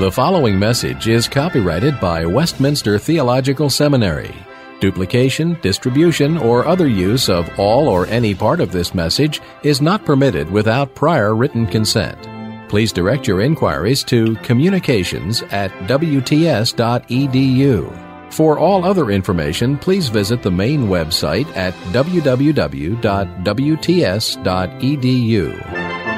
The following message is copyrighted by Westminster Theological Seminary. Duplication, distribution, or other use of all or any part of this message is not permitted without prior written consent. Please direct your inquiries to communications@wts.edu. For all other information, please visit the main website at www.wts.edu.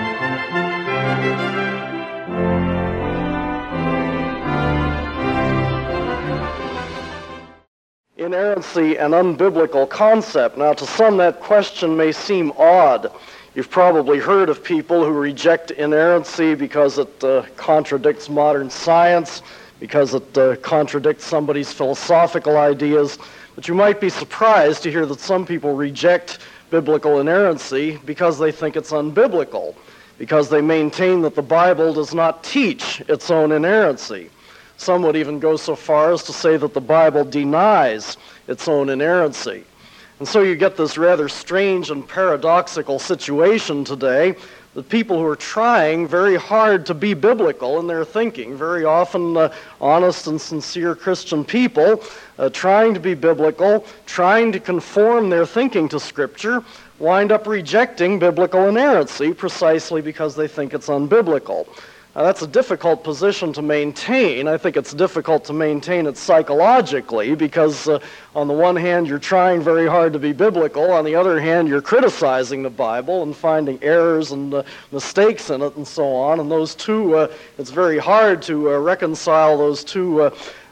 Inerrancy, an unbiblical concept. Now, to some, that question may seem odd. You've probably heard of people who reject inerrancy because it contradicts modern science, because it contradicts somebody's philosophical ideas. But you might be surprised to hear that some people reject biblical inerrancy because they think it's unbiblical, because they maintain that the Bible does not teach its own inerrancy. Some would even go so far as to say that the Bible denies its own inerrancy. And so you get this rather strange and paradoxical situation today that people who are trying very hard to be biblical in their thinking, very often honest and sincere Christian people, trying to be biblical, trying to conform their thinking to Scripture, wind up rejecting biblical inerrancy precisely because they think it's unbiblical. Now, that's a difficult position to maintain. I think it's difficult to maintain it psychologically because on the one hand, you're trying very hard to be biblical. On the other hand, you're criticizing the Bible and finding errors and mistakes in it and so on. And those two, it's very hard to reconcile those two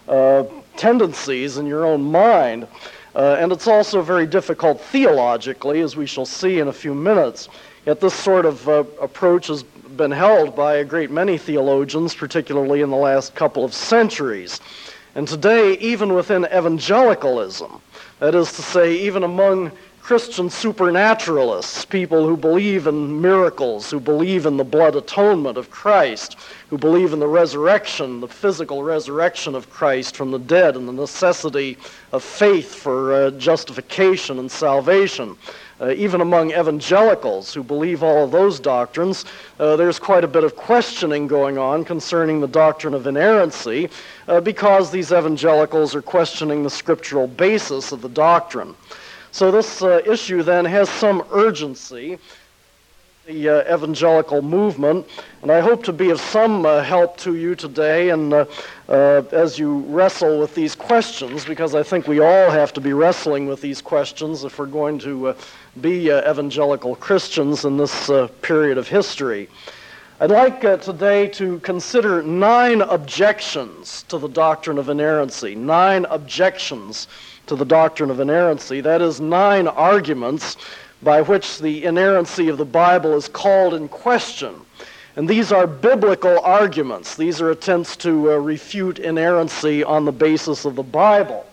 tendencies in your own mind. And it's also very difficult theologically, as we shall see in a few minutes. Yet this sort of approach has been held by a great many theologians, particularly in the last couple of centuries. And today, even within evangelicalism, that is to say, even among Christian supernaturalists, people who believe in miracles, who believe in the blood atonement of Christ, who believe in the resurrection, the physical resurrection of Christ from the dead, and the necessity of faith for justification and salvation. Even among evangelicals who believe all of those doctrines, there's quite a bit of questioning going on concerning the doctrine of inerrancy because these evangelicals are questioning the scriptural basis of the doctrine. So this issue then has some urgency, the evangelical movement, and I hope to be of some help to you today and as you wrestle with these questions, because I think we all have to be wrestling with these questions if we're going to be evangelical Christians in this period of history. I'd like today to consider 9 objections to the doctrine of inerrancy, 9 objections to the doctrine of inerrancy. That is 9 arguments by which the inerrancy of the Bible is called in question. And these are biblical arguments. These are attempts to refute inerrancy on the basis of the Bible.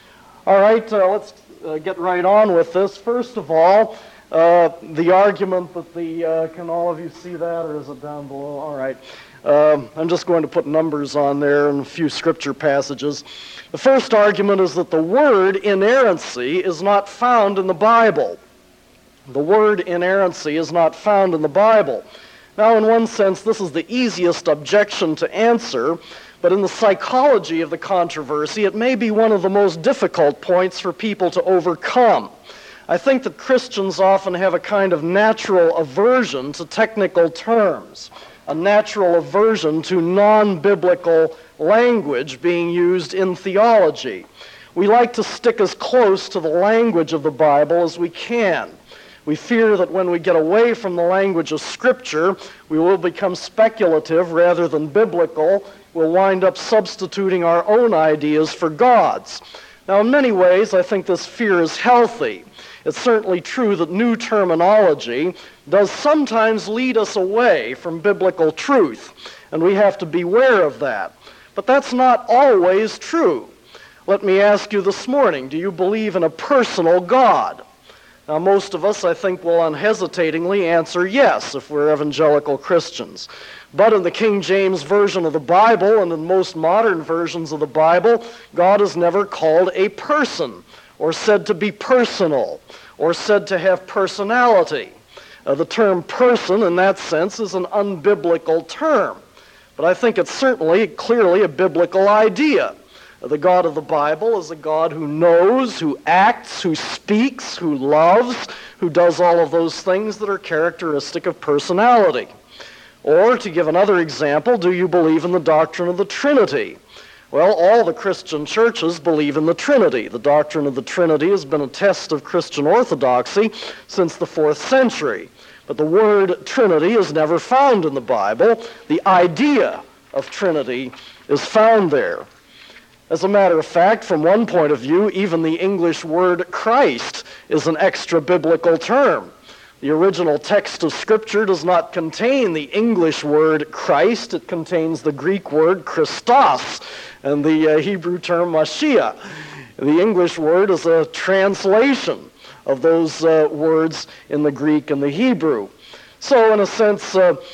All right, let's get right on with this. First of all, the argument that can all of you see that, or is it down below? All right. I'm just going to put numbers on there and a few scripture passages. The first argument is that the word inerrancy is not found in the Bible. The word inerrancy is not found in the Bible. Now, in one sense, this is the easiest objection to answer, but in the psychology of the controversy, it may be one of the most difficult points for people to overcome. I think that Christians often have a kind of natural aversion to technical terms, a natural aversion to non-biblical language being used in theology. We like to stick as close to the language of the Bible as we can. We fear that when we get away from the language of Scripture, we will become speculative rather than biblical. We'll wind up substituting our own ideas for God's. Now, in many ways, I think this fear is healthy. It's certainly true that new terminology does sometimes lead us away from biblical truth, and we have to beware of that. But that's not always true. Let me ask you this morning, do you believe in a personal God? Now, most of us, I think, will unhesitatingly answer yes if we're evangelical Christians. But in the King James Version of the Bible and in most modern versions of the Bible, God is never called a person or said to be personal or said to have personality. The term person in that sense is an unbiblical term. but I think it's certainly clearly a biblical idea. The God of the Bible is a God who knows, who acts, who speaks, who loves, who does all of those things that are characteristic of personality. Or, to give another example, do you believe in the doctrine of the Trinity? Well, all the Christian churches believe in the Trinity. The doctrine of the Trinity has been a test of Christian orthodoxy since the 4th century. But the word Trinity is never found in the Bible. The idea of Trinity is found there. As a matter of fact, from one point of view, even the English word Christ is an extra-biblical term. The original text of Scripture does not contain the English word Christ. It contains the Greek word Christos and the Hebrew term Mashiach. The English word is a translation of those words in the Greek and the Hebrew. So, in a sense,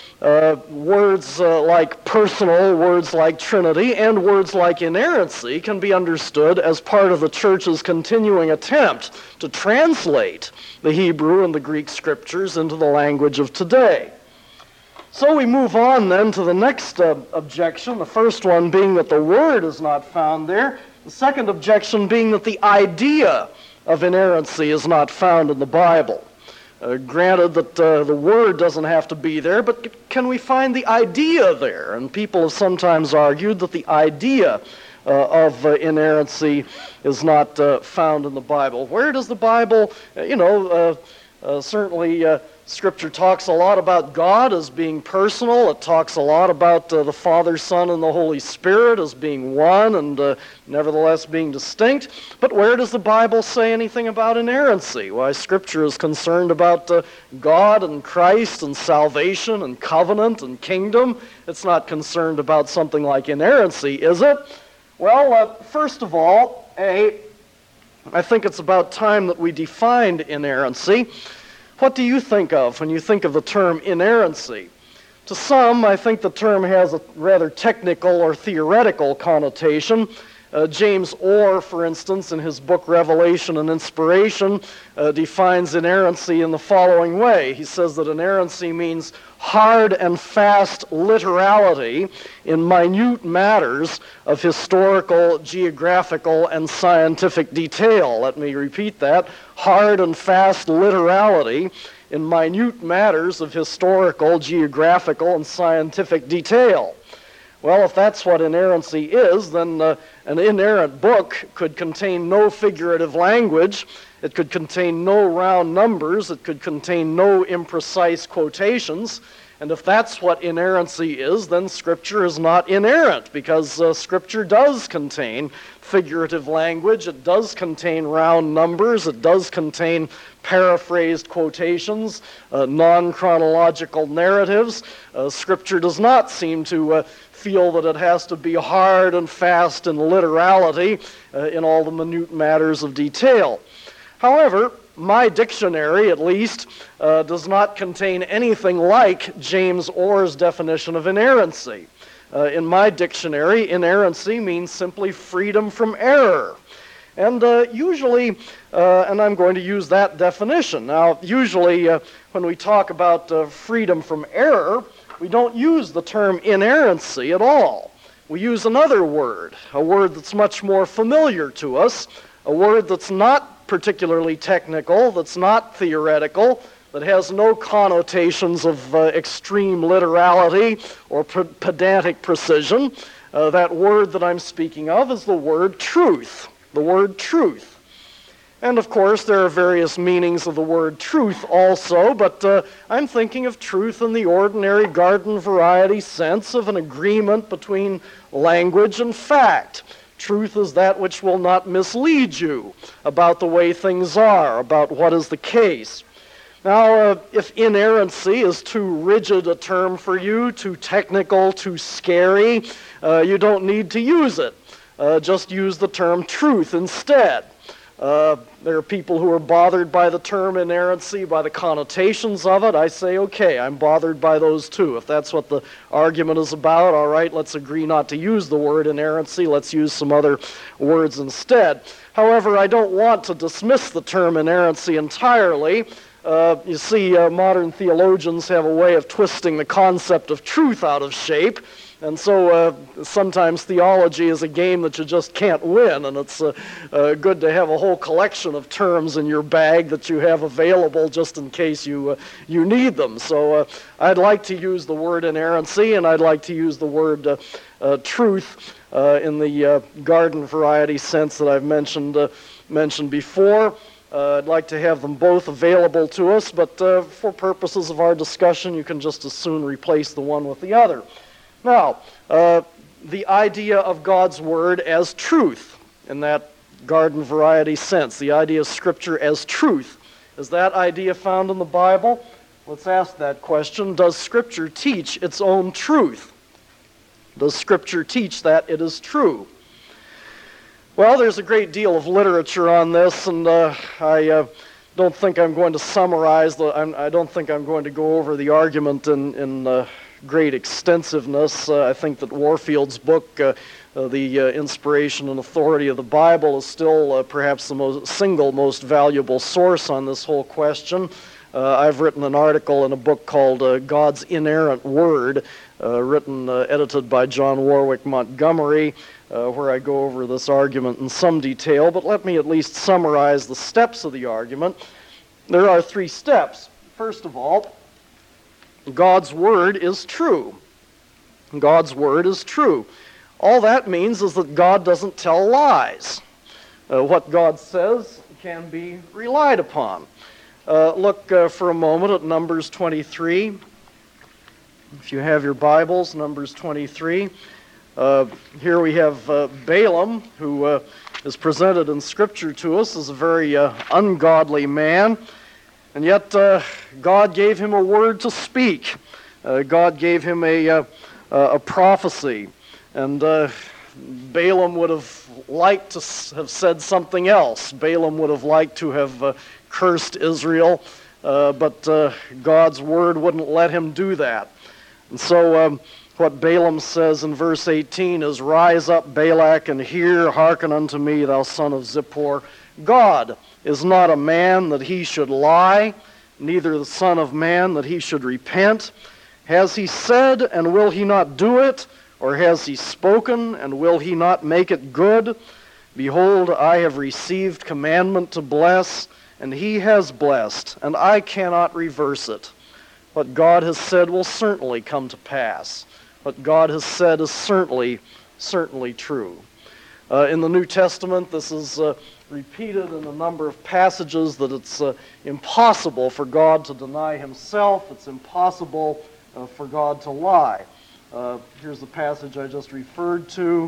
words like personal, words like Trinity, and words like inerrancy can be understood as part of the church's continuing attempt to translate the Hebrew and the Greek scriptures into the language of today. So we move on then to the next objection, the first one being that the word is not found there, the second objection being that the idea of inerrancy is not found in the Bible. Granted that the word doesn't have to be there, but can we find the idea there? And people have sometimes argued that the idea of inerrancy is not found in the Bible. Where does the Bible, certainly Scripture talks a lot about God as being personal. It talks a lot about the Father, Son, and the Holy Spirit as being one and nevertheless being distinct. But where does the Bible say anything about inerrancy? Why, Scripture is concerned about God and Christ and salvation and covenant and kingdom. It's not concerned about something like inerrancy, is it? Well, first of all, I think it's about time that we defined inerrancy. What do you think of when you think of the term inerrancy? To some, I think the term has a rather technical or theoretical connotation. James Orr, for instance, in his book Revelation and Inspiration, defines inerrancy in the following way. He says that inerrancy means hard and fast literality in minute matters of historical, geographical, and scientific detail. Let me repeat that. Hard and fast literality in minute matters of historical, geographical, and scientific detail. Well, if that's what inerrancy is, then an inerrant book could contain no figurative language. It could contain no round numbers. It could contain no imprecise quotations. And if that's what inerrancy is, then Scripture is not inerrant, because Scripture does contain figurative language. It does contain round numbers. It does contain paraphrased quotations, non-chronological narratives. Scripture does not seem to feel that it has to be hard and fast in literality in all the minute matters of detail. However, my dictionary, at least, does not contain anything like James Orr's definition of inerrancy. In my dictionary, inerrancy means simply freedom from error. And usually, and I'm going to use that definition. Now, usually when we talk about freedom from error, we don't use the term inerrancy at all. We use another word, a word that's much more familiar to us, a word that's not particularly technical, that's not theoretical, that has no connotations of extreme literality or pedantic precision. That word that I'm speaking of is the word truth. The word truth. And of course, there are various meanings of the word truth also, but I'm thinking of truth in the ordinary garden variety sense of an agreement between language and fact. Truth is that which will not mislead you about the way things are, about what is the case. Now, if inerrancy is too rigid a term for you, too technical, too scary, you don't need to use it. Just use the term truth instead. There are people who are bothered by the term inerrancy, by the connotations of it. I say, okay, I'm bothered by those too. If that's what the argument is about, all right, let's agree not to use the word inerrancy. Let's use some other words instead. However, I don't want to dismiss the term inerrancy entirely. You see, modern theologians have a way of twisting the concept of truth out of shape, and so sometimes theology is a game that you just can't win, and it's good to have a whole collection of terms in your bag that you have available just in case you need them. So I'd like to use the word inerrancy, and I'd like to use the word truth in the garden variety sense that I've mentioned before. I'd like to have them both available to us, but for purposes of our discussion, you can just as soon replace the one with the other. Now, the idea of God's Word as truth, in that garden variety sense, the idea of Scripture as truth, is that idea found in the Bible? Let's ask that question. Does Scripture teach its own truth? Does Scripture teach that it is true? Well, there's a great deal of literature on this, and I don't think I'm going to summarize. I don't think I'm going to go over the argument in great extensiveness. I think that Warfield's book, The Inspiration and Authority of the Bible, is still perhaps the single most valuable source on this whole question. I've written an article in a book called God's Inerrant Word, edited by John Warwick Montgomery, where I go over this argument in some detail, but let me at least summarize the steps of the argument. There are 3 steps. First of all, God's Word is true. God's Word is true. All that means is that God doesn't tell lies. What God says can be relied upon. Look for a moment at Numbers 23. If you have your Bibles, Numbers 23. Here we have Balaam, who is presented in Scripture to us as a very ungodly man, and yet God gave him a word to speak. God gave him a prophecy, and Balaam would have liked to have said something else. Balaam would have liked to have cursed Israel, but God's word wouldn't let him do that. And so what Balaam says in verse 18 is, "Rise up, Balak, and hear, hearken unto me, thou son of Zippor. God is not a man that he should lie, neither the son of man that he should repent. Has he said, and will he not do it? Or has he spoken, and will he not make it good? Behold, I have received commandment to bless, and he has blessed, and I cannot reverse it. What God has said will certainly come to pass. What God has said is certainly true." In the New Testament, this is repeated in a number of passages, that it's impossible for God to deny himself. It's impossible for God to lie. Here's the passage I just referred to.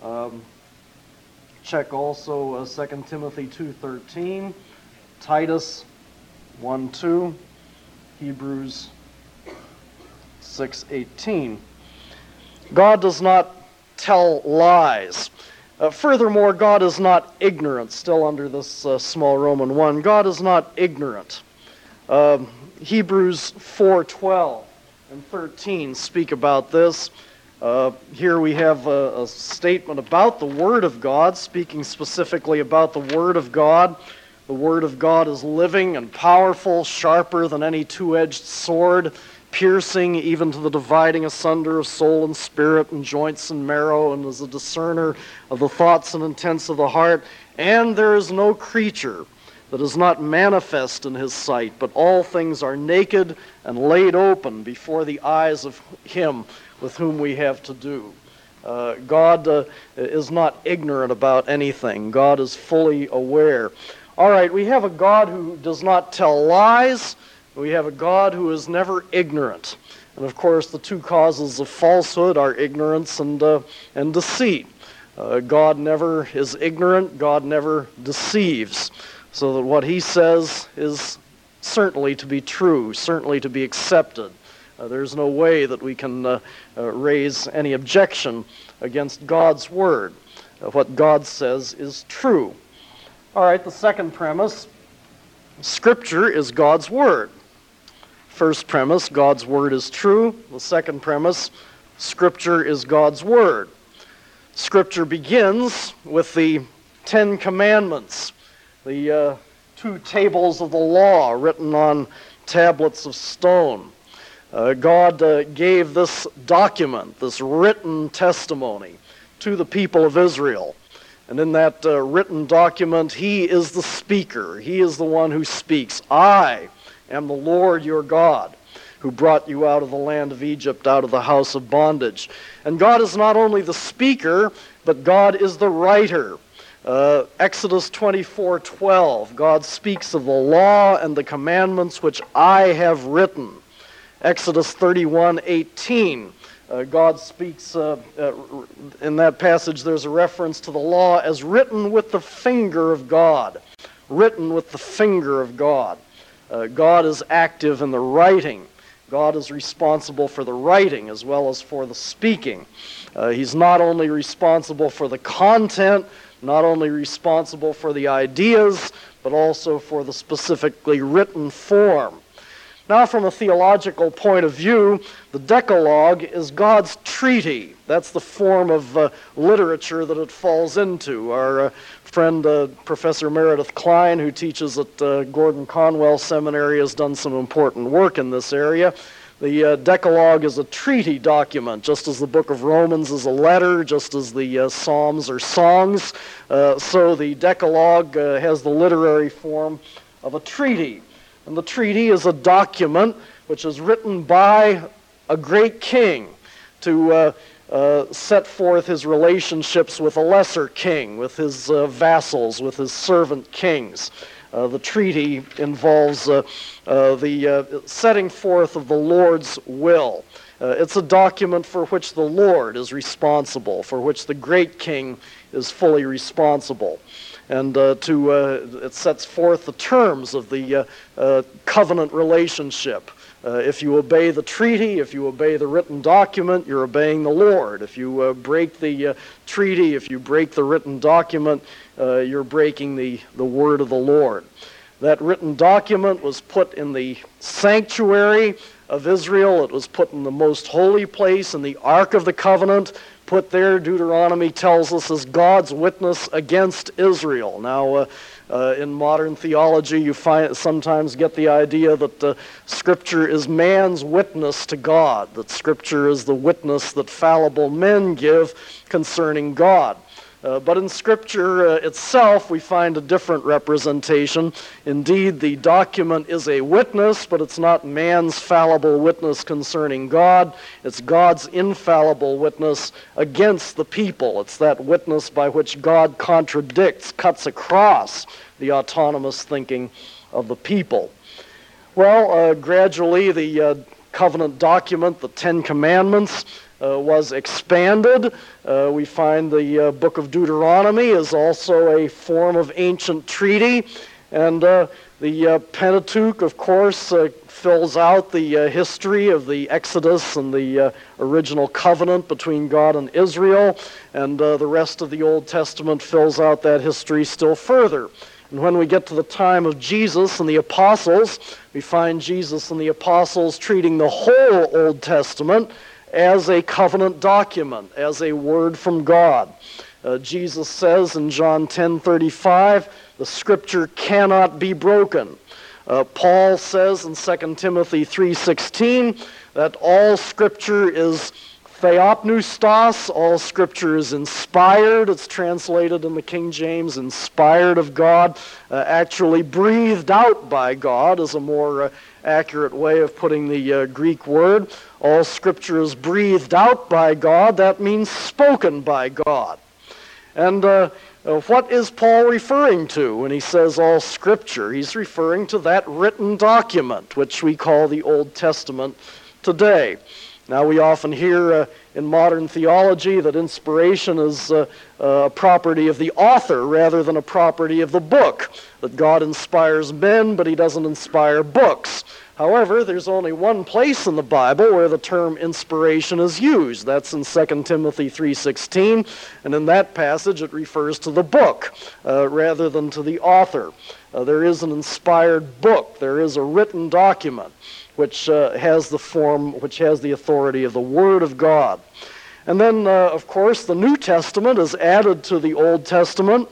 Check also 2 Timothy 2:13, Titus 1:2, Hebrews 6:18. God does not tell lies. Furthermore, God is not ignorant, still under this small Roman 1. God is not ignorant. Hebrews 4:12 and 13 speak about this. Here we have a statement about the Word of God, speaking specifically about the Word of God. The Word of God is living and powerful, sharper than any two-edged sword, piercing even to the dividing asunder of soul and spirit and joints and marrow, and is a discerner of the thoughts and intents of the heart. And there is no creature that is not manifest in his sight, but all things are naked and laid open before the eyes of him with whom we have to do. God is not ignorant about anything. God is fully aware. All right, we have a God who does not tell lies. We have a God who is never ignorant. And of course, the two causes of falsehood are ignorance and deceit. God never is ignorant. God never deceives. So that what he says is certainly to be true, certainly to be accepted. There's no way that we can raise any objection against God's word. What God says is true. All right, the second premise, Scripture is God's word. First premise, God's word is true. The second premise, Scripture is God's word. Scripture begins with the Ten Commandments. The 2 tables of the law written on tablets of stone. God gave this document, this written testimony, to the people of Israel. And in that written document, He is the speaker. He is the one who speaks. I am the Lord your God, who brought you out of the land of Egypt, out of the house of bondage. And God is not only the speaker, but God is the writer. Exodus 24:12, God speaks of the law and the commandments which I have written. Exodus 31:18, God speaks, in that passage there's a reference to the law as written with the finger of God. Written with the finger of God. God is active in the writing. God is responsible for the writing as well as for the speaking. He's not only responsible for the content, not only responsible for the ideas, but also for the specifically written form. Now, from a theological point of view, the Decalogue is God's treaty. That's the form of literature that it falls into. Our friend Professor Meredith Klein, who teaches at Gordon Conwell Seminary, has done some important work in this area. The Decalogue is a treaty document, just as the book of Romans is a letter, just as the Psalms are songs. So the Decalogue has the literary form of a treaty. And the treaty is a document which is written by a great king to set forth his relationships with a lesser king, with his vassals, with his servant kings. The treaty involves the setting forth of the Lord's will. It's a document for which the Lord is responsible, for which the great king is fully responsible. And it sets forth the terms of the covenant relationship. If you obey the treaty, if you obey the written document, you're obeying the Lord. If you break the treaty, if you break the written document, you're breaking the word of the Lord. That written document was put in the sanctuary of Israel. It was put in the most holy place, in the Ark of the Covenant, put there, Deuteronomy tells us, as God's witness against Israel. Now, in modern theology, you sometimes get the idea that Scripture is man's witness to God, that Scripture is the witness that fallible men give concerning God. But in Scripture itself, we find a different representation. Indeed, the document is a witness, but it's not man's fallible witness concerning God. It's God's infallible witness against the people. It's that witness by which God contradicts, cuts across the autonomous thinking of the people. Well, gradually the covenant document, the Ten Commandments, was expanded. We find the book of Deuteronomy is also a form of ancient treaty, and the Pentateuch, of course, fills out the history of the Exodus and the original covenant between God and Israel, and the rest of the Old Testament fills out that history still further. And when we get to the time of Jesus and the apostles, we find Jesus and the apostles treating the whole Old Testament as a covenant document, as a word from God. Jesus says in John 10:35, the Scripture cannot be broken. Paul says in 2 Timothy 3:16 that all Scripture is theopneustos, all Scripture is inspired. It's translated in the King James, inspired of God, actually breathed out by God is a more accurate way of putting the Greek word. All Scripture is breathed out by God. That means spoken by God. And what is Paul referring to when he says all Scripture? He's referring to that written document, which we call the Old Testament today. Now, we often hear in modern theology that inspiration is a property of the author rather than a property of the book, that God inspires men, but he doesn't inspire books. However, there's only one place in the Bible where the term inspiration is used. That's in 2 Timothy 3:16, and in that passage it refers to the book rather than to the author. There is an inspired book. There is a written document which has the form, which has the authority of the Word of God. And then, of course, the New Testament is added to the Old Testament.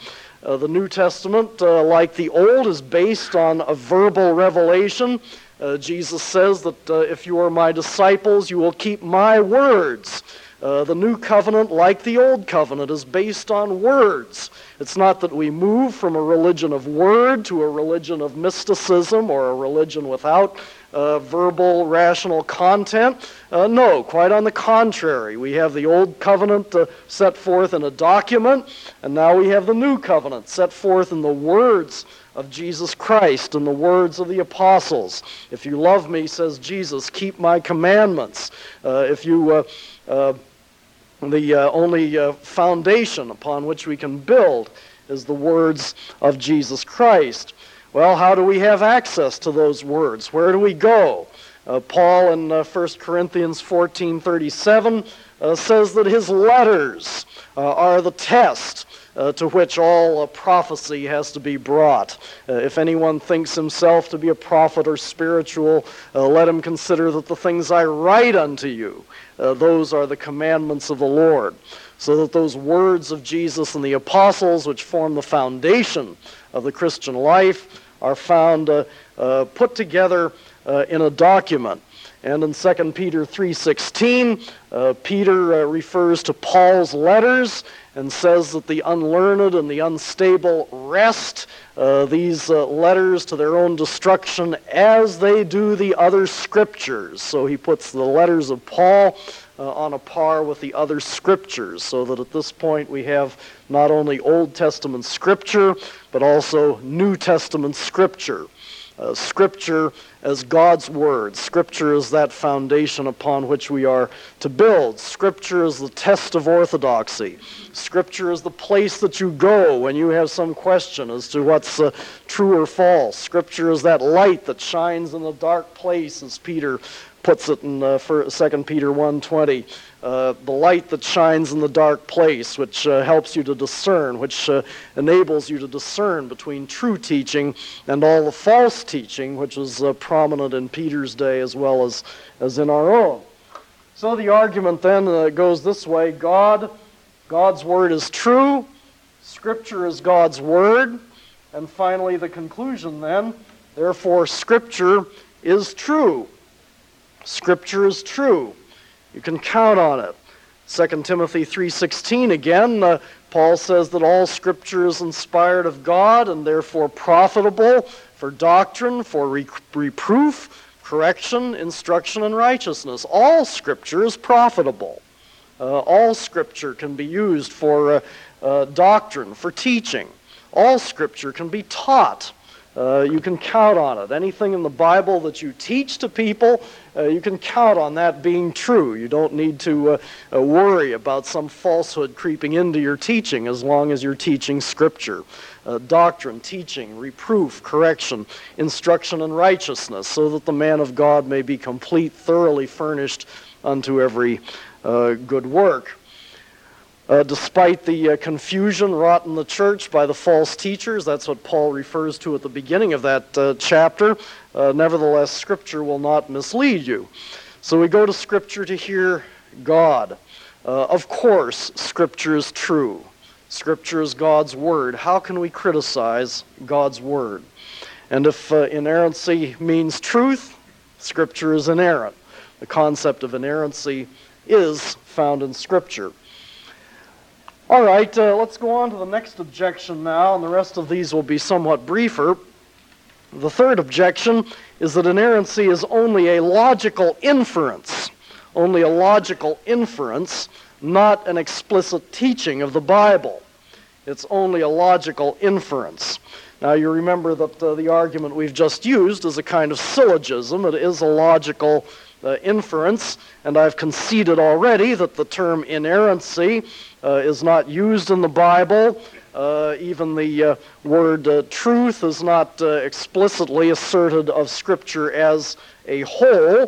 The New Testament, like the Old, is based on a verbal revelation. Jesus says that if you are my disciples, you will keep my words. The New Covenant, like the Old Covenant, is based on words. It's not that we move from a religion of word to a religion of mysticism or a religion without verbal, rational content. No, quite on the contrary. We have the Old Covenant set forth in a document, and now we have the New Covenant set forth in the words of Jesus Christ and the words of the apostles. If you love me, says Jesus, keep my commandments. The only foundation upon which we can build is the words of Jesus Christ. Well, how do we have access to those words? Where do we go? Paul in 1 Corinthians 14:37 says that his letters are the test to which all prophecy has to be brought. If anyone thinks himself to be a prophet or spiritual, let him consider that the things I write unto you, those are the commandments of the Lord. So that those words of Jesus and the apostles, which form the foundation of the Christian life, are found put together in a document. And in 2 Peter 3:16, Peter refers to Paul's letters and says that the unlearned and the unstable wrest these letters to their own destruction as they do the other scriptures. So he puts the letters of Paul on a par with the other scriptures, so that at this point we have not only Old Testament scripture, but also New Testament scripture. Scripture as God's Word. Scripture is that foundation upon which we are to build. Scripture is the test of orthodoxy. Scripture is the place that you go when you have some question as to what's true or false. Scripture is that light that shines in a dark place, as Peter puts it in 2 Peter 1:20. The light that shines in the dark place, which helps you to discern, which enables you to discern between true teaching and all the false teaching, which is prominent in Peter's day as well as in our own. So the argument then goes this way: God's Word is true, Scripture is God's Word, and finally the conclusion then, therefore Scripture is true. Scripture is true. You can count on it. 2 Timothy 3:16 again, Paul says that all Scripture is inspired of God and therefore profitable for doctrine, for reproof, correction, instruction, and righteousness. All Scripture is profitable. All Scripture can be used for doctrine, for teaching. All Scripture can be taught. You can count on it. Anything in the Bible that you teach to people, you can count on that being true. You don't need to worry about some falsehood creeping into your teaching as long as you're teaching Scripture. Doctrine, teaching, reproof, correction, instruction, and righteousness, so that the man of God may be complete, thoroughly furnished unto every good work. Despite the confusion wrought in the church by the false teachers, that's what Paul refers to at the beginning of that chapter, nevertheless, Scripture will not mislead you. So we go to Scripture to hear God. Of course, Scripture is true. Scripture is God's Word. How can we criticize God's Word? And if inerrancy means truth, Scripture is inerrant. The concept of inerrancy is found in Scripture. All right, let's go on to the next objection now, and the rest of these will be somewhat briefer. The third objection is that inerrancy is only a logical inference. Only a logical inference, not an explicit teaching of the Bible. It's only a logical inference. Now you remember that the argument we've just used is a kind of syllogism. It is a logical inference, and I've conceded already that the term inerrancy is not used in the Bible. Even the word truth is not explicitly asserted of Scripture as a whole.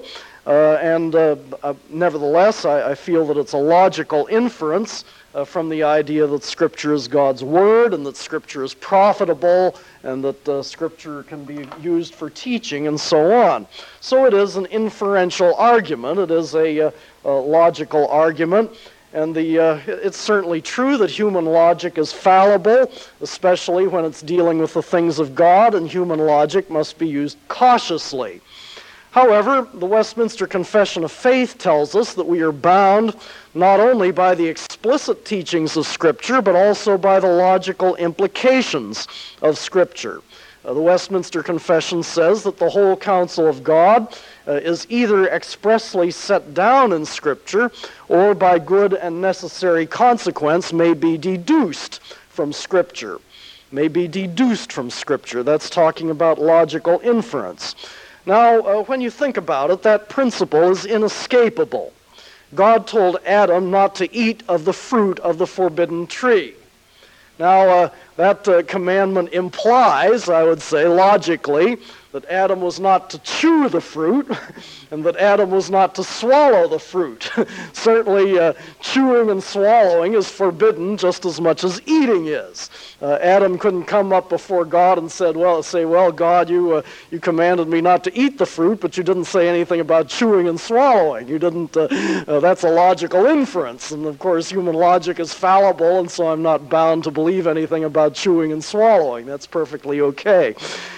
Nevertheless, I feel that it's a logical inference from the idea that Scripture is God's Word and that Scripture is profitable and that Scripture can be used for teaching and so on. So it is an inferential argument. It is a logical argument. And it's certainly true that human logic is fallible, especially when it's dealing with the things of God, and human logic must be used cautiously. However, the Westminster Confession of Faith tells us that we are bound not only by the explicit teachings of Scripture, but also by the logical implications of Scripture. The Westminster Confession says that the whole counsel of God is either expressly set down in Scripture or by good and necessary consequence may be deduced from Scripture. May be deduced from Scripture. That's talking about logical inference. Now, when you think about it, that principle is inescapable. God told Adam not to eat of the fruit of the forbidden tree. Now, that commandment implies, I would say, logically, that Adam was not to chew the fruit and that Adam was not to swallow the fruit. Certainly, chewing and swallowing is forbidden just as much as eating is. Adam couldn't come up before God and say, well, God, you commanded me not to eat the fruit, but you didn't say anything about chewing and swallowing. You didn't. That's a logical inference, and of course, human logic is fallible, and so I'm not bound to believe anything about chewing and swallowing. That's perfectly okay.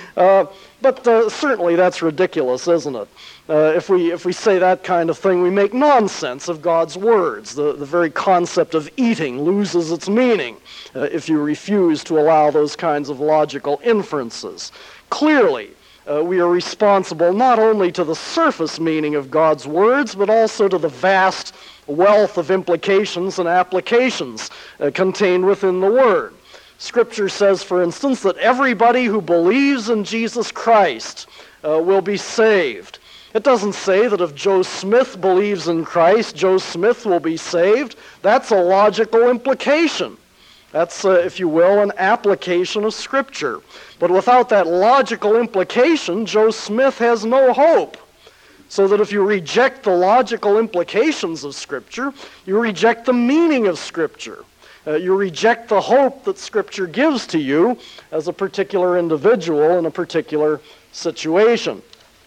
But certainly that's ridiculous, isn't it? If we say that kind of thing, we make nonsense of God's words. The very concept of eating loses its meaning if you refuse to allow those kinds of logical inferences. Clearly, we are responsible not only to the surface meaning of God's words, but also to the vast wealth of implications and applications contained within the Word. Scripture says, for instance, that everybody who believes in Jesus Christ will be saved. It doesn't say that if Joe Smith believes in Christ, Joe Smith will be saved. That's a logical implication. That's, if you will, an application of Scripture. But without that logical implication, Joe Smith has no hope. So that if you reject the logical implications of Scripture, you reject the meaning of Scripture. You reject the hope that Scripture gives to you as a particular individual in a particular situation.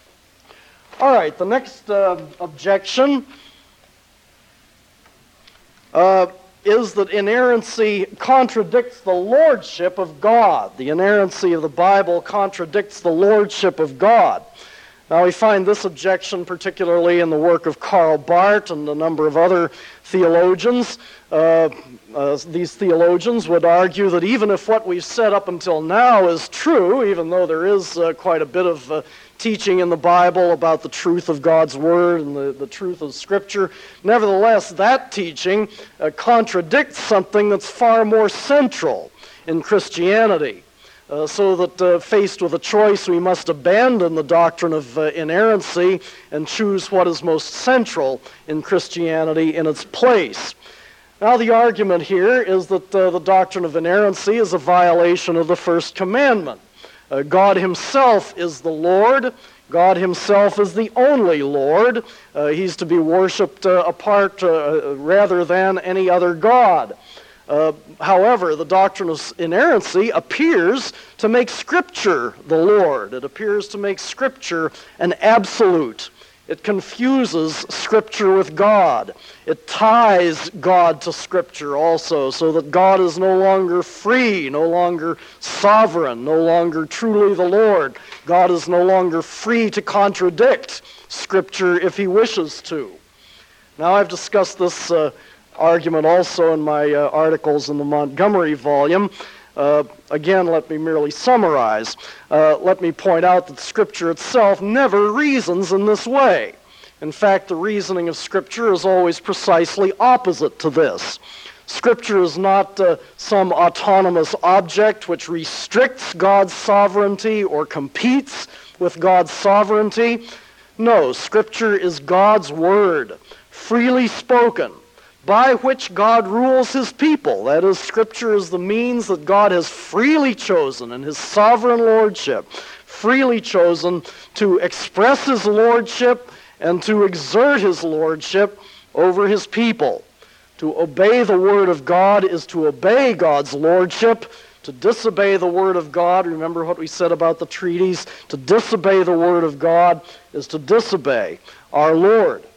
All right, the next objection is that inerrancy contradicts the lordship of God. The inerrancy of the Bible contradicts the lordship of God. Now, we find this objection particularly in the work of Karl Barth and a number of other theologians. These theologians would argue that even if what we've said up until now is true, even though there is quite a bit of teaching in the Bible about the truth of God's Word and the truth of Scripture, nevertheless, that teaching contradicts something that's far more central in Christianity. So that faced with a choice, we must abandon the doctrine of inerrancy and choose what is most central in Christianity in its place. Now, the argument here is that the doctrine of inerrancy is a violation of the first commandment. God Himself is the Lord. God Himself is the only Lord. He's to be worshipped apart rather than any other God. However, the doctrine of inerrancy appears to make Scripture the Lord. It appears to make Scripture an absolute. It confuses Scripture with God. It ties God to Scripture also, so that God is no longer free, no longer sovereign, no longer truly the Lord. God is no longer free to contradict Scripture if He wishes to. Now, I've discussed this argument also in my articles in the Montgomery volume. Again, let me merely summarize. Let me point out that Scripture itself never reasons in this way. In fact, the reasoning of Scripture is always precisely opposite to this. Scripture is not some autonomous object which restricts God's sovereignty or competes with God's sovereignty. No, Scripture is God's Word, freely spoken, by which God rules His people. That is, Scripture is the means that God has freely chosen in His sovereign lordship, freely chosen to express His lordship and to exert His lordship over His people. To obey the Word of God is to obey God's lordship. To disobey the Word of God, remember what we said about the treaties, to disobey the Word of God is to disobey our Lord.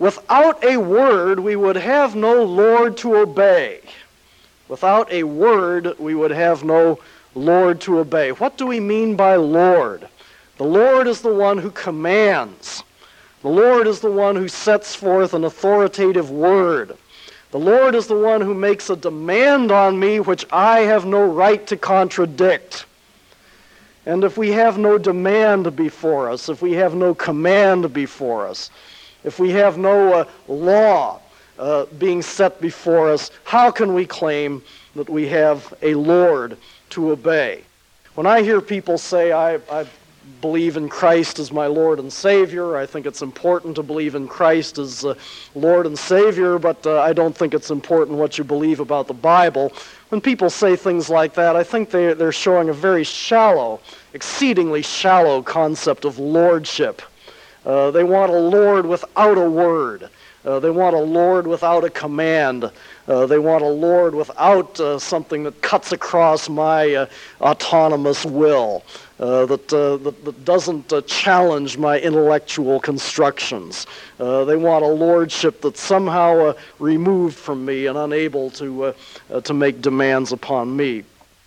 Without a word, we would have no Lord to obey. Without a word, we would have no Lord to obey. What do we mean by Lord? The Lord is the one who commands. The Lord is the one who sets forth an authoritative word. The Lord is the one who makes a demand on me which I have no right to contradict. And if we have no demand before us, if we have no command before us, if we have no law being set before us, how can we claim that we have a Lord to obey? When I hear people say, I believe in Christ as my Lord and Savior, I think it's important to believe in Christ as Lord and Savior, but I don't think it's important what you believe about the Bible. When people say things like that, I think they're showing a very shallow, exceedingly shallow concept of lordship. They want a Lord without a word. They want a Lord without a command. They want a Lord without something that cuts across my autonomous will, that doesn't challenge my intellectual constructions. They want a lordship that's somehow removed from me and unable to make demands upon me.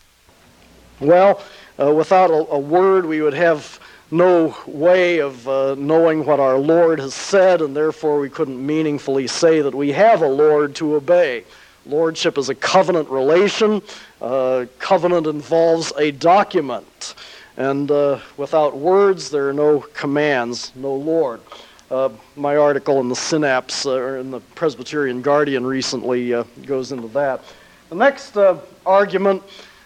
Well, without a word, we would have no way of knowing what our Lord has said, and therefore we couldn't meaningfully say that we have a Lord to obey. Lordship is a covenant relation. Covenant involves a document. And without words, there are no commands, no Lord. My article in the Synapse, or in the Presbyterian Guardian recently, goes into that. The next argument,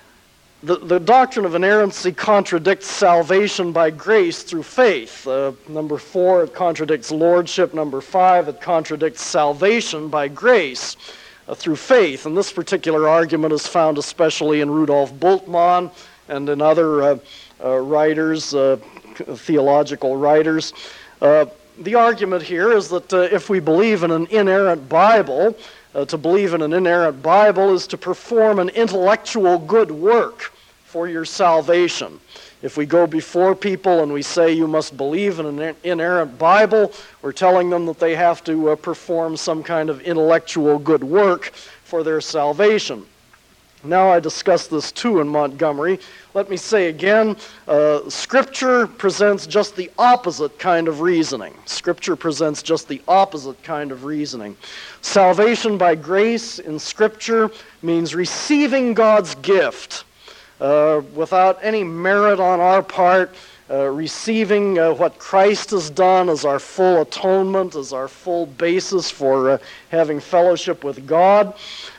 the doctrine of inerrancy contradicts salvation by grace through faith. Number 4, it contradicts lordship. Number 5, it contradicts salvation by grace through faith. And this particular argument is found especially in Rudolf Bultmann and in other writers, theological writers. The argument here is that if we believe in an inerrant Bible, to believe in an inerrant Bible is to perform an intellectual good work for your salvation. If we go before people and we say you must believe in an inerrant Bible, we're telling them that they have to perform some kind of intellectual good work for their salvation. Now, I discussed this too in Montgomery. Let me say again, Scripture presents just the opposite kind of reasoning. Scripture presents just the opposite kind of reasoning. Salvation by grace in Scripture means receiving God's gift without any merit on our part, receiving what Christ has done as our full atonement, as our full basis for having fellowship with God.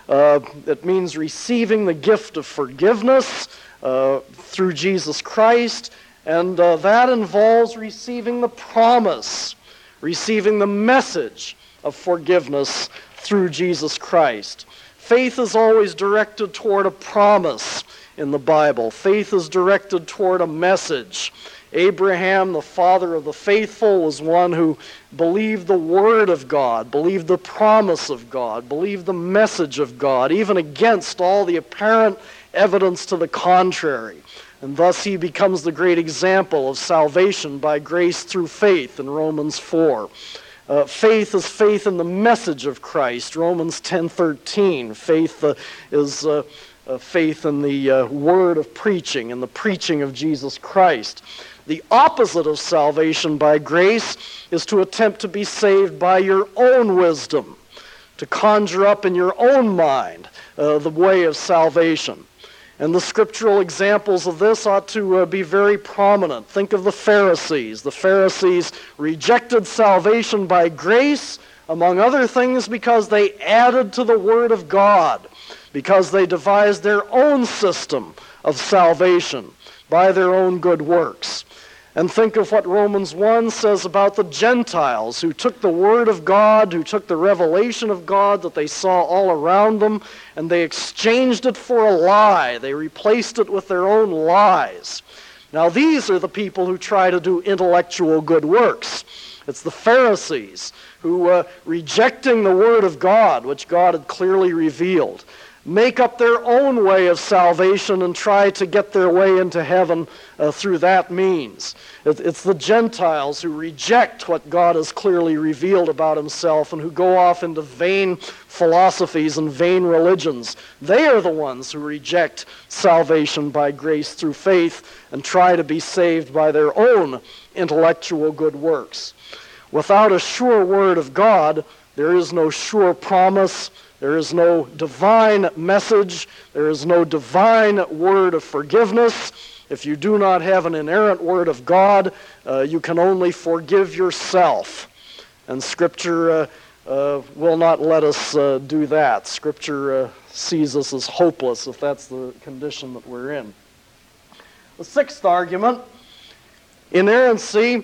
It means receiving the gift of forgiveness through Jesus Christ, and that involves receiving the promise, receiving the message of forgiveness through Jesus Christ. Faith is always directed toward a promise in the Bible. Faith is directed toward a message. Abraham, the father of the faithful, was one who believed the word of God, believed the promise of God, believed the message of God, even against all the apparent evidence to the contrary. And thus he becomes the great example of salvation by grace through faith in Romans 4. Faith is faith in the message of Christ, Romans 10:13. Faith is faith in the word of preaching, in the preaching of Jesus Christ. The opposite of salvation by grace is to attempt to be saved by your own wisdom, to conjure up in your own mind the way of salvation. And the scriptural examples of this ought to be very prominent. Think of the Pharisees. The Pharisees rejected salvation by grace, among other things, because they added to the Word of God, because they devised their own system of salvation by their own good works. And think of what Romans 1 says about the Gentiles who took the Word of God, who took the revelation of God that they saw all around them, and they exchanged it for a lie. They replaced it with their own lies. Now these are the people who try to do intellectual good works. It's the Pharisees who, rejecting the Word of God, which God had clearly revealed, make up their own way of salvation and try to get their way into heaven through that means. It's the Gentiles who reject what God has clearly revealed about himself and who go off into vain philosophies and vain religions. They are the ones who reject salvation by grace through faith and try to be saved by their own intellectual good works. Without a sure word of God, there is no sure promise. There is no divine message. There is no divine word of forgiveness. If you do not have an inerrant word of God, you can only forgive yourself. And Scripture will not let us do that. Scripture sees us as hopeless if that's the condition that we're in. The sixth argument, inerrancy,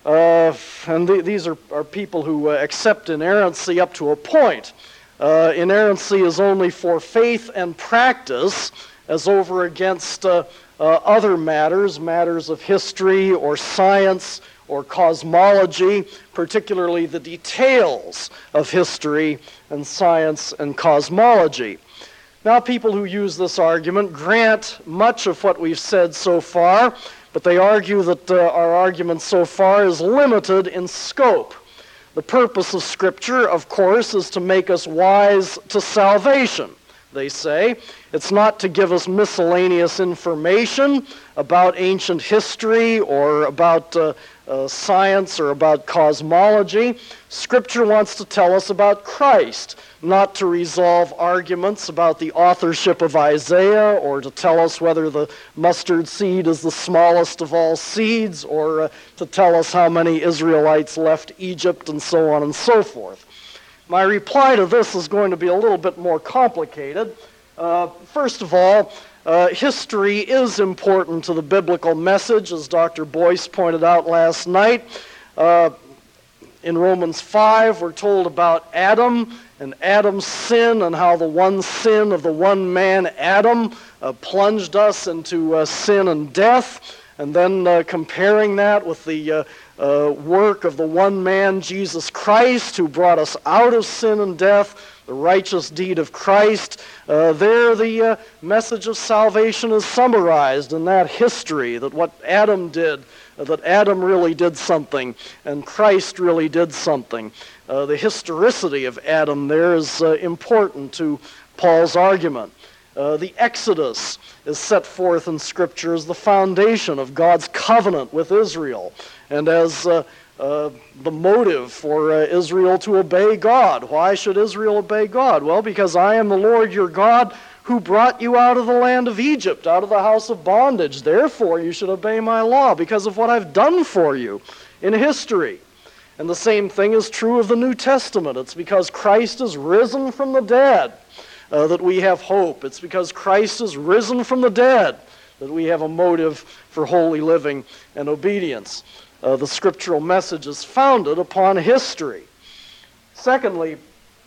and these are people who accept inerrancy up to a point. Inerrancy is only for faith and practice as over against other matters of history or science or cosmology, particularly the details of history and science and cosmology. Now, people who use this argument grant much of what we've said so far, but they argue that our argument so far is limited in scope. The purpose of Scripture, of course, is to make us wise to salvation, they say. It's not to give us miscellaneous information about ancient history or about science or about cosmology. Scripture wants to tell us about Christ, not to resolve arguments about the authorship of Isaiah or to tell us whether the mustard seed is the smallest of all seeds or to tell us how many Israelites left Egypt and so on and so forth. My reply to this is going to be a little bit more complicated. First of all, history is important to the biblical message, as Dr. Boyce pointed out last night. In Romans 5, we're told about Adam and Adam's sin and how the one sin of the one man, Adam, plunged us into sin and death, and then comparing that with the work of the one man, Jesus Christ, who brought us out of sin and death, the righteous deed of Christ. There the message of salvation is summarized in that history, that what Adam did, that Adam really did something, and Christ really did something. The historicity of Adam there is important to Paul's argument. The Exodus is set forth in Scripture as the foundation of God's covenant with Israel, and as the motive for Israel to obey God. Why should Israel obey God? Well, because I am the Lord your God who brought you out of the land of Egypt, out of the house of bondage. Therefore, you should obey my law because of what I've done for you in history. And the same thing is true of the New Testament. It's because Christ is risen from the dead that we have hope. It's because Christ is risen from the dead that we have a motive for holy living and obedience. The scriptural message is founded upon history. Secondly,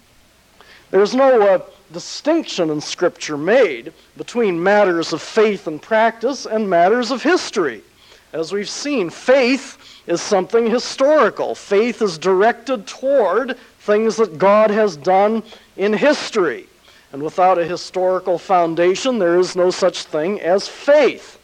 there's no distinction in Scripture made between matters of faith and practice and matters of history. As we've seen, faith is something historical. Faith is directed toward things that God has done in history. And without a historical foundation, there is no such thing as faith.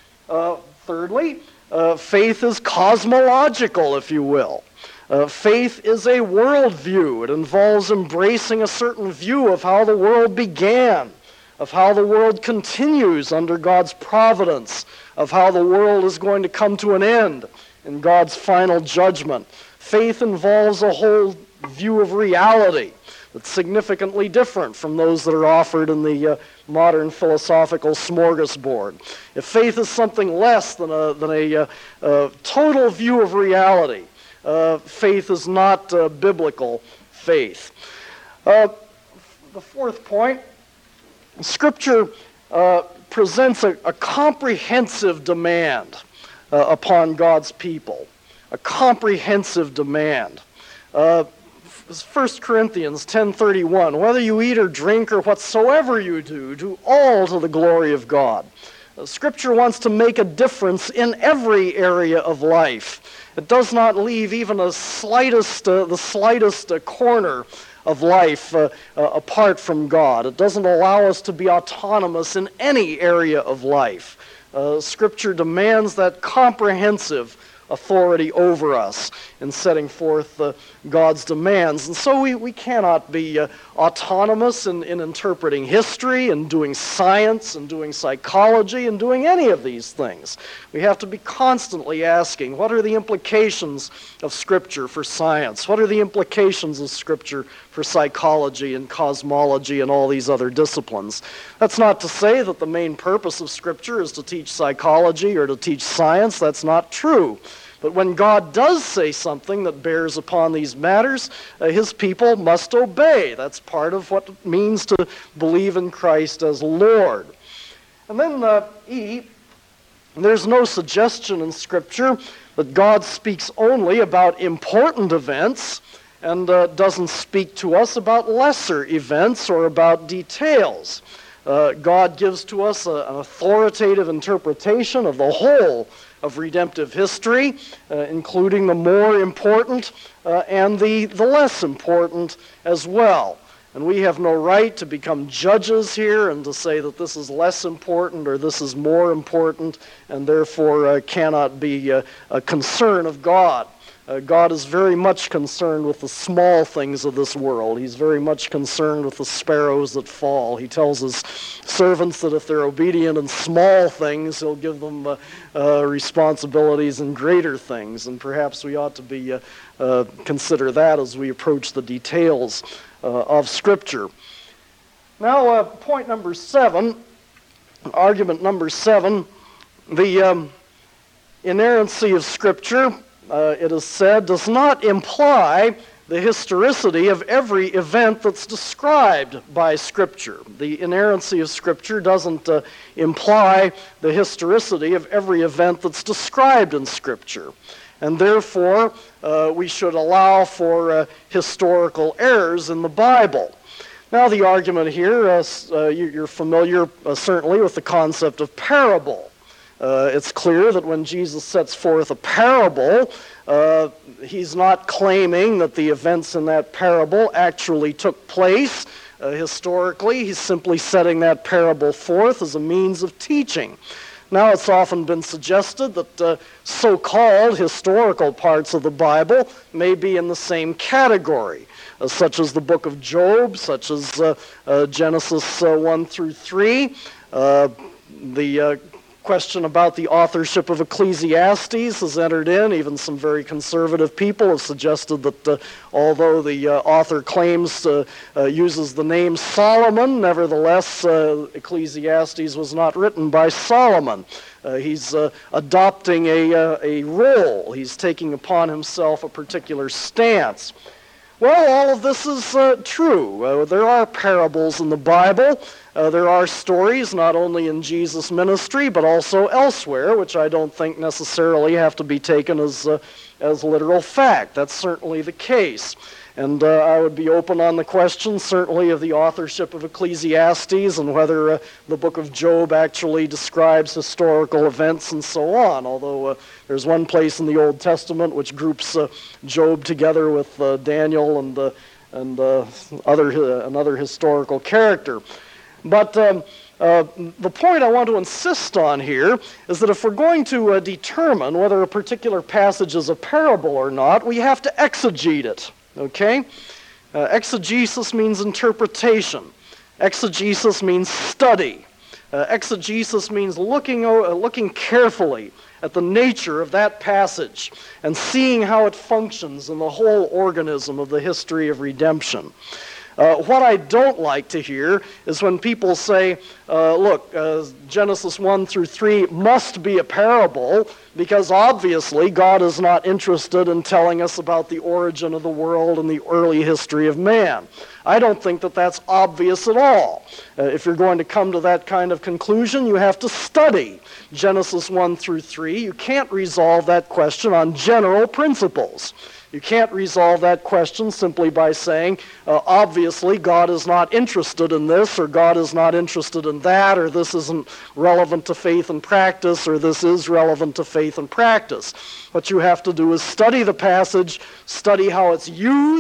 Thirdly, faith is cosmological, if you will. Faith is a worldview. It involves embracing a certain view of how the world began, of how the world continues under God's providence, of how the world is going to come to an end in God's final judgment. Faith involves a whole view of reality that's significantly different from those that are offered in the modern philosophical smorgasbord. If faith is something less than a total view of reality, faith is not biblical faith. The fourth point, Scripture presents a comprehensive demand upon God's people. A comprehensive demand. 1 Corinthians 10:31, whether you eat or drink or whatsoever you do all to the glory of God. Scripture wants to make a difference in every area of life. It does not leave even the slightest corner of life apart from God. It doesn't allow us to be autonomous in any area of life. Scripture demands that comprehensive authority over us in setting forth God's demands. And so we cannot be autonomous in interpreting history and doing science and doing psychology and doing any of these things. We have to be constantly asking, what are the implications of Scripture for science? What are the implications of Scripture for psychology and cosmology and all these other disciplines? That's not to say that the main purpose of Scripture is to teach psychology or to teach science. That's not true. But when God does say something that bears upon these matters, His people must obey. That's part of what it means to believe in Christ as Lord. And then E, there's no suggestion in Scripture that God speaks only about important events and doesn't speak to us about lesser events or about details. God gives to us an authoritative interpretation of the whole of redemptive history, including the more important and the less important as well. And we have no right to become judges here and to say that this is less important or this is more important and therefore cannot be a concern of God. God is very much concerned with the small things of this world. He's very much concerned with the sparrows that fall. He tells His servants that if they're obedient in small things, He'll give them responsibilities in greater things. And perhaps we ought to be consider that as we approach the details of Scripture. Now, point number 7, argument number 7, the inerrancy of Scripture, it is said, does not imply the historicity of every event that's described by Scripture. The inerrancy of Scripture doesn't imply the historicity of every event that's described in Scripture. And therefore, we should allow for historical errors in the Bible. Now, the argument here, you're familiar certainly with the concept of parable. It's clear that when Jesus sets forth a parable, He's not claiming that the events in that parable actually took place historically. He's simply setting that parable forth as a means of teaching. Now, it's often been suggested that so-called historical parts of the Bible may be in the same category, such as the book of Job, such as Genesis 1 through 3, the question about the authorship of Ecclesiastes has entered in. Even some very conservative people have suggested that although the author claims uses the name Solomon, nevertheless Ecclesiastes was not written by Solomon. He's adopting a role. He's taking upon himself a particular stance. Well, all of this is true. There are parables in the Bible. There are stories not only in Jesus' ministry but also elsewhere, which I don't think necessarily have to be taken as literal fact. That's certainly the case. And I would be open on the question, certainly, of the authorship of Ecclesiastes and whether the book of Job actually describes historical events and so on, although there's one place in the Old Testament which groups Job together with Daniel and another historical character. But the point I want to insist on here is that if we're going to determine whether a particular passage is a parable or not, we have to exegete it. Okay? Exegesis means interpretation. Exegesis means study. Exegesis means looking carefully at the nature of that passage and seeing how it functions in the whole organism of the history of redemption. What I don't like to hear is when people say, look, Genesis 1 through 3 must be a parable because obviously God is not interested in telling us about the origin of the world and the early history of man. I don't think that that's obvious at all. If you're going to come to that kind of conclusion, you have to study Genesis 1 through 3. You can't resolve that question on general principles. You can't resolve that question simply by saying, obviously, God is not interested in this, or God is not interested in that, or this isn't relevant to faith and practice, or this is relevant to faith and practice. What you have to do is study the passage, study how it's used,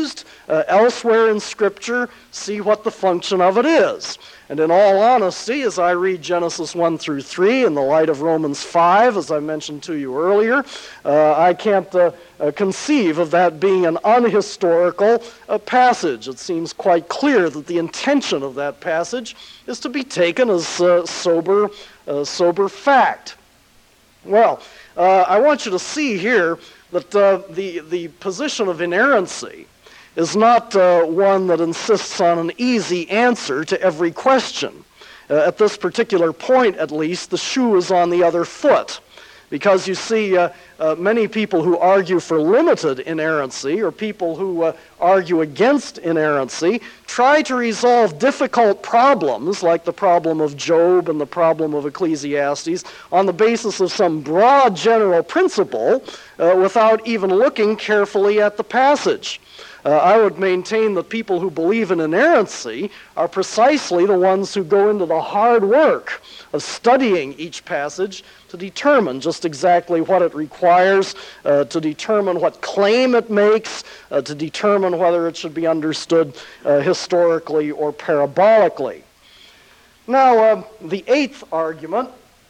elsewhere in Scripture, see what the function of it is. And in all honesty, as I read Genesis 1 through 3 in the light of Romans 5, as I mentioned to you earlier, I can't conceive of that being an unhistorical passage. It seems quite clear that the intention of that passage is to be taken as sober fact. Well, I want you to see here that the position of inerrancy is not one that insists on an easy answer to every question. At this particular point, at least, the shoe is on the other foot. Because you see, many people who argue for limited inerrancy, or people who argue against inerrancy, try to resolve difficult problems, like the problem of Job and the problem of Ecclesiastes, on the basis of some broad general principle, without even looking carefully at the passage. I would maintain that people who believe in inerrancy are precisely the ones who go into the hard work of studying each passage to determine just exactly what it requires, to determine what claim it makes, to determine whether it should be understood historically or parabolically. Now, the eighth argument,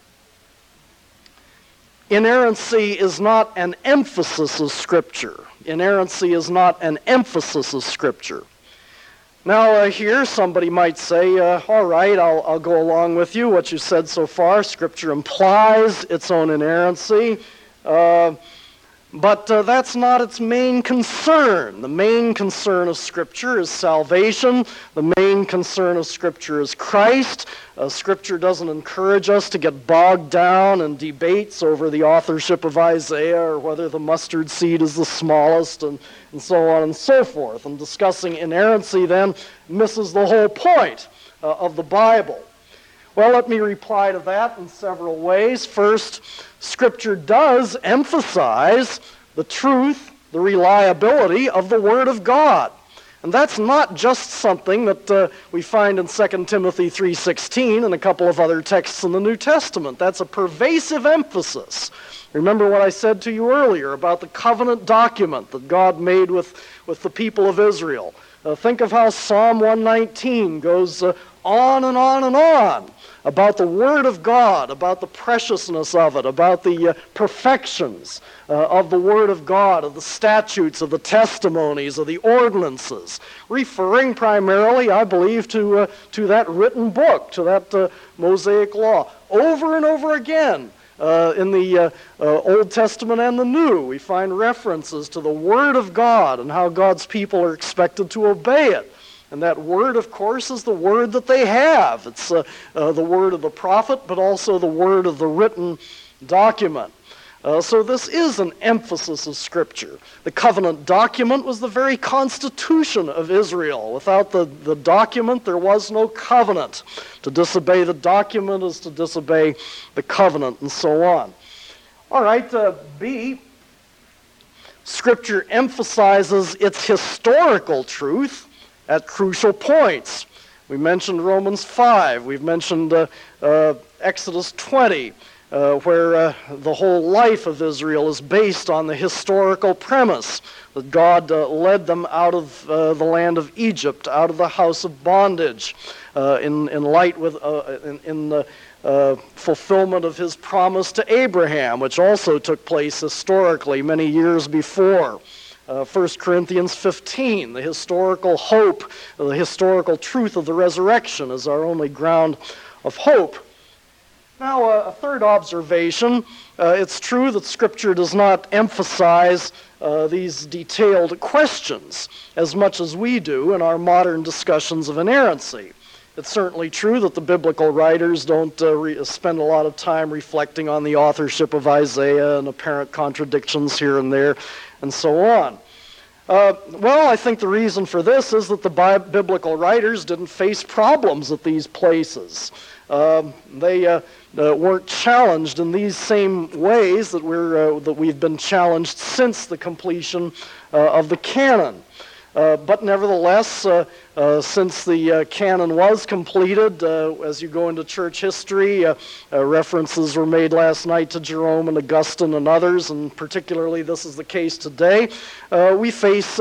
inerrancy is not an emphasis of Scripture. Inerrancy is not an emphasis of Scripture. Now, here somebody might say, all right, I'll go along with you. What you said so far, Scripture implies its own inerrancy, but that's not its main concern. The main concern of Scripture is salvation. The main concern of Scripture is Christ. Scripture doesn't encourage us to get bogged down in debates over the authorship of Isaiah or whether the mustard seed is the smallest and so on and so forth. And discussing inerrancy then misses the whole point of the Bible. Well, let me reply to that in several ways. First, Scripture does emphasize the truth, the reliability of the Word of God. And that's not just something that we find in 2 Timothy 3:16 and a couple of other texts in the New Testament. That's a pervasive emphasis. Remember what I said to you earlier about the covenant document that God made with the people of Israel. Think of how Psalm 119 goes on and on and on about the Word of God, about the preciousness of it, about the perfections of the Word of God, of the statutes, of the testimonies, of the ordinances, referring primarily, I believe, to that written book, to that Mosaic law. Over and over again, in the Old Testament and the New, we find references to the Word of God and how God's people are expected to obey it. And that word, of course, is the word that they have. It's the word of the prophet, but also the word of the written document. So this is an emphasis of Scripture. The covenant document was the very constitution of Israel. Without the document, there was no covenant. To disobey the document is to disobey the covenant, and so on. All right, B, Scripture emphasizes its historical truth at crucial points. We mentioned Romans 5. We've mentioned Exodus 20, where the whole life of Israel is based on the historical premise that God led them out of the land of Egypt, out of the house of bondage, in the fulfillment of His promise to Abraham, which also took place historically many years before. 1 Corinthians 15, the historical hope, the historical truth of the resurrection is our only ground of hope. Now, a third observation, it's true that Scripture does not emphasize these detailed questions as much as we do in our modern discussions of inerrancy. It's certainly true that the biblical writers don't spend a lot of time reflecting on the authorship of Isaiah and apparent contradictions here and there, and so on. Well, I think the reason for this is that the biblical writers didn't face problems at these places. They weren't challenged in these same ways that we've been challenged since the completion of the canon. But nevertheless, since the canon was completed, as you go into church history, references were made last night to Jerome and Augustine and others, and particularly this is the case today, we face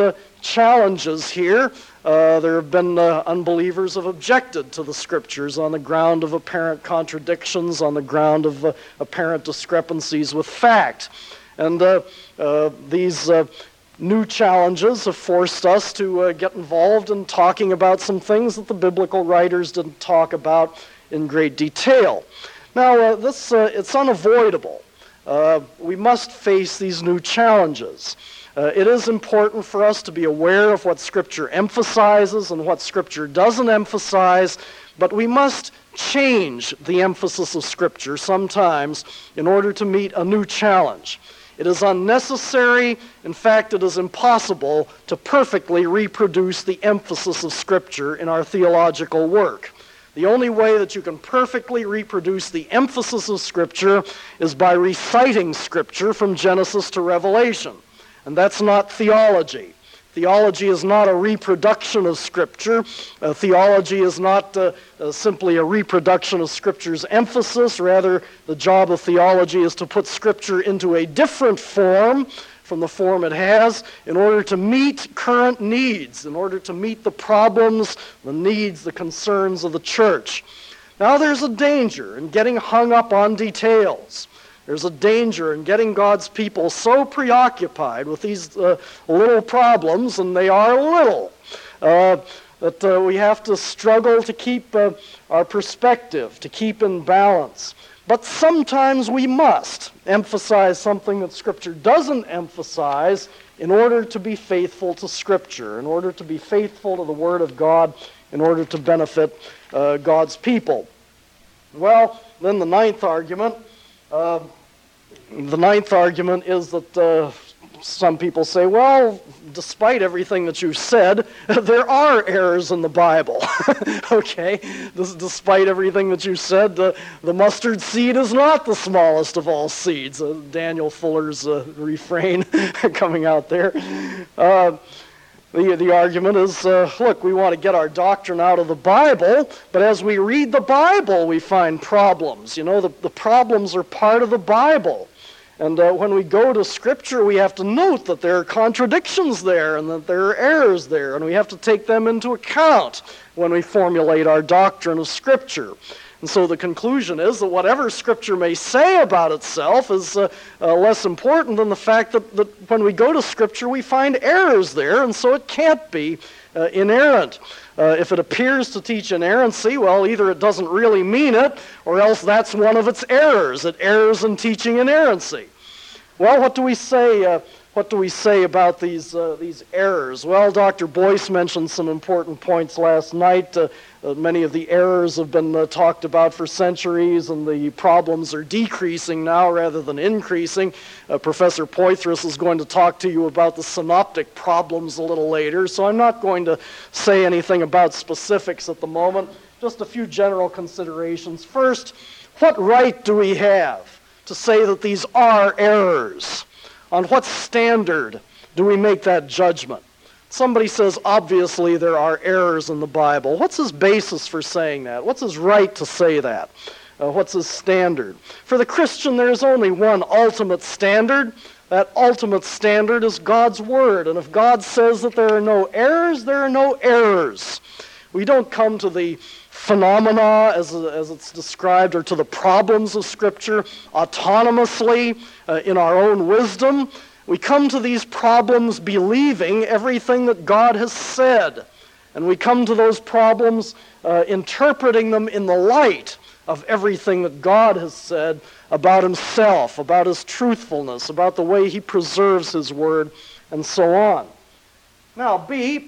challenges here. There have been unbelievers have objected to the Scriptures on the ground of apparent contradictions, on the ground of apparent discrepancies with fact. And these new challenges have forced us to get involved in talking about some things that the biblical writers didn't talk about in great detail. Now, it's unavoidable. We must face these new challenges. It is important for us to be aware of what Scripture emphasizes and what Scripture doesn't emphasize, but we must change the emphasis of Scripture sometimes in order to meet a new challenge. It is unnecessary, in fact, it is impossible to perfectly reproduce the emphasis of Scripture in our theological work. The only way that you can perfectly reproduce the emphasis of Scripture is by reciting Scripture from Genesis to Revelation. And that's not theology. Theology is not a reproduction of Scripture. Theology is not simply a reproduction of Scripture's emphasis. Rather, the job of theology is to put Scripture into a different form from the form it has in order to meet current needs, in order to meet the problems, the needs, the concerns of the church. Now, there's a danger in getting hung up on details. There's a danger in getting God's people so preoccupied with these little problems, and they are little, that we have to struggle to keep our perspective, to keep in balance. But sometimes we must emphasize something that Scripture doesn't emphasize in order to be faithful to Scripture, in order to be faithful to the Word of God, in order to benefit God's people. Well, then the ninth argument is that some people say, well, despite everything that you've said, there are errors in the Bible. Okay? Despite everything that you said, the mustard seed is not the smallest of all seeds. Daniel Fuller's refrain coming out there. The argument is, look, we want to get our doctrine out of the Bible, but as we read the Bible, we find problems. You know, the problems are part of the Bible. And when we go to Scripture, we have to note that there are contradictions there and that there are errors there, and we have to take them into account when we formulate our doctrine of Scripture. And so the conclusion is that whatever Scripture may say about itself is less important than the fact that when we go to Scripture, we find errors there, and so it can't be inerrant. If it appears to teach inerrancy, well, either it doesn't really mean it, or else that's one of its errors. It errs in teaching inerrancy. Well, what do we say? What do we say about these errors? Well, Dr. Boyce mentioned some important points last night. Many of the errors have been talked about for centuries, and the problems are decreasing now rather than increasing. Professor Poitras is going to talk to you about the synoptic problems a little later, so I'm not going to say anything about specifics at the moment, just a few general considerations. First, what right do we have to say that these are errors? On what standard do we make that judgment? Somebody says, obviously there are errors in the Bible. What's his basis for saying that? What's his right to say that? What's his standard? For the Christian, there is only one ultimate standard. That ultimate standard is God's Word. And if God says that there are no errors, there are no errors. We don't come to the phenomena as it's described, or to the problems of Scripture autonomously in our own wisdom. We come to these problems believing everything that God has said. And we come to those problems interpreting them in the light of everything that God has said about Himself, about His truthfulness, about the way He preserves His Word, and so on. Now, B,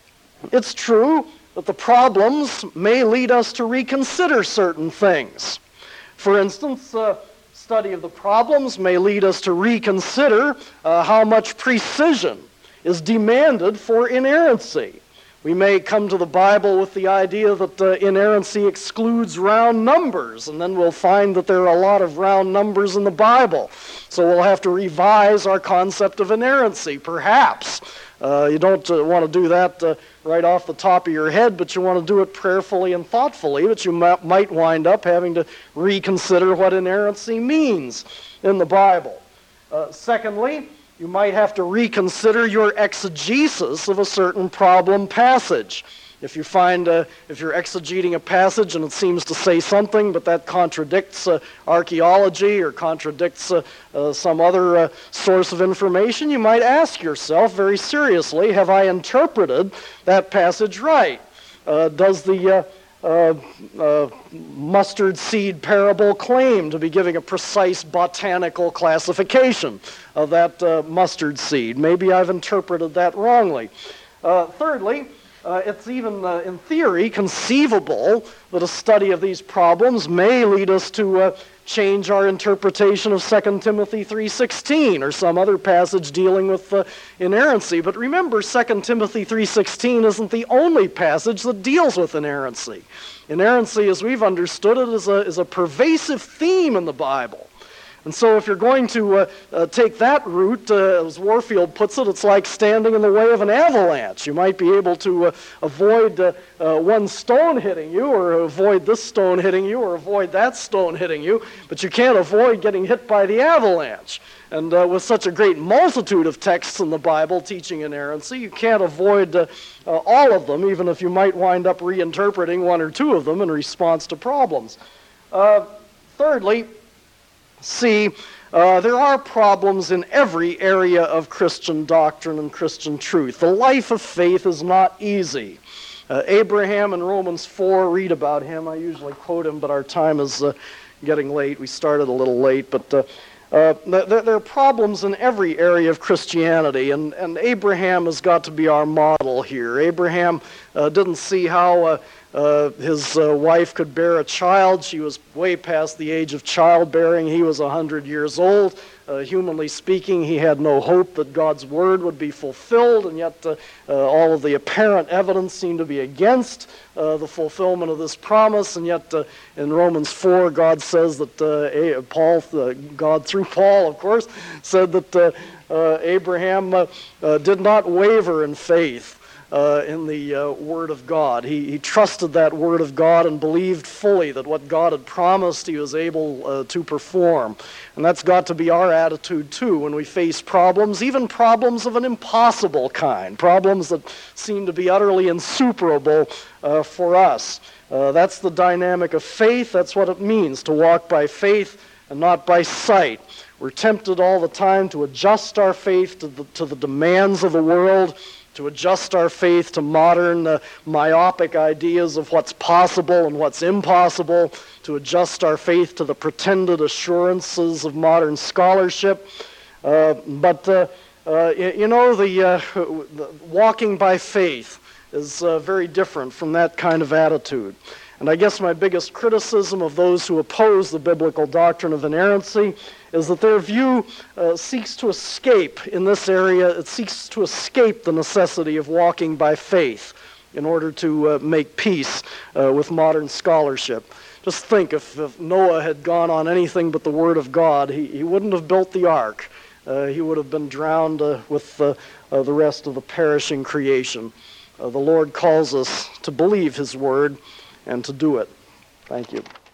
it's true that the problems may lead us to reconsider certain things. For instance, study of the problems may lead us to reconsider how much precision is demanded for inerrancy. We may come to the Bible with the idea that inerrancy excludes round numbers, and then we'll find that there are a lot of round numbers in the Bible. So we'll have to revise our concept of inerrancy, perhaps. You don't want to do that right off the top of your head, but you want to do it prayerfully and thoughtfully, but you might wind up having to reconsider what inerrancy means in the Bible. Secondly, You might have to reconsider your exegesis of a certain problem passage. If you find, if you're exegeting a passage and it seems to say something, but that contradicts archaeology or contradicts some other source of information, you might ask yourself very seriously, have I interpreted that passage right? Does the mustard seed parable claim to be giving a precise botanical classification of that mustard seed? Maybe I've interpreted that wrongly. Thirdly, it's even in theory conceivable that a study of these problems may lead us to change our interpretation of 2 Timothy 3:16 or some other passage dealing with inerrancy. But remember, 2 Timothy 3:16 isn't the only passage that deals with inerrancy. Inerrancy, as we've understood it, is a pervasive theme in the Bible. And so if you're going to take that route, as Warfield puts it, it's like standing in the way of an avalanche. You might be able to avoid one stone hitting you, or avoid this stone hitting you, or avoid that stone hitting you, but you can't avoid getting hit by the avalanche. And with such a great multitude of texts in the Bible teaching inerrancy, you can't avoid all of them, even if you might wind up reinterpreting one or two of them in response to problems. Thirdly, there are problems in every area of Christian doctrine and Christian truth. The life of faith is not easy. Abraham in Romans 4, read about him. I usually quote him, but our time is getting late. We started a little late, but there are problems in every area of Christianity, and Abraham has got to be our model here. Abraham didn't see how his wife could bear a child. She was way past the age of childbearing. He was 100 years old. Humanly speaking, he had no hope that God's word would be fulfilled, and yet all of the apparent evidence seemed to be against the fulfillment of this promise. And yet in Romans 4, God says that God through Paul, of course, said that Abraham did not waver in faith in the Word of God. He trusted that Word of God and believed fully that what God had promised he was able to perform. And that's got to be our attitude too when we face problems, even problems of an impossible kind, problems that seem to be utterly insuperable for us. That's the dynamic of faith. That's what it means to walk by faith and not by sight. We're tempted all the time to adjust our faith to the demands of the world, to adjust our faith to modern myopic ideas of what's possible and what's impossible, to adjust our faith to the pretended assurances of modern scholarship. But the walking by faith is very different from that kind of attitude. And I guess my biggest criticism of those who oppose the biblical doctrine of inerrancy is that their view seeks to escape in this area. It seeks to escape the necessity of walking by faith in order to make peace with modern scholarship. Just think, if Noah had gone on anything but the Word of God, he wouldn't have built the ark. He would have been drowned with the rest of the perishing creation. The Lord calls us to believe His Word and to do it. Thank you.